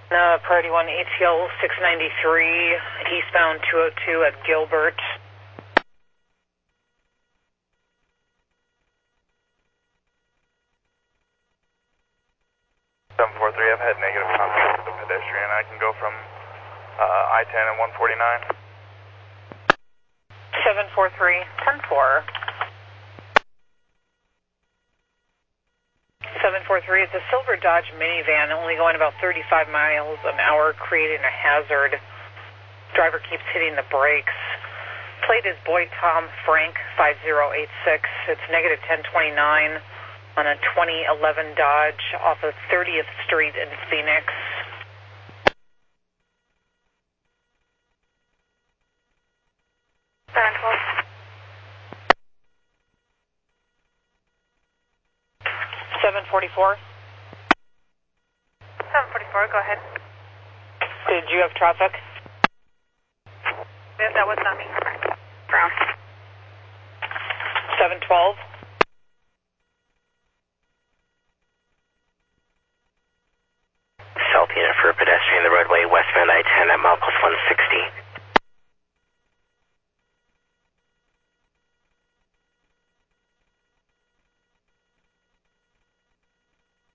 Priority 1 ATL 693, eastbound 202 at Gilbert. 743, I've had negative contact with the pedestrian. I can go from I-10 and 149. 743, 10-4. 743, it's a silver Dodge minivan, only going about 35 miles an hour, creating a hazard. Driver keeps hitting the brakes. Plate is Boy Tom Frank 5086. It's negative 1029 on a 2011 Dodge off of 30th Street in Phoenix. Seven 744. 744, go ahead. Did you have traffic? That was not me. Brown. 712. South unit for a pedestrian, the roadway westbound I-10 at mile plus 160.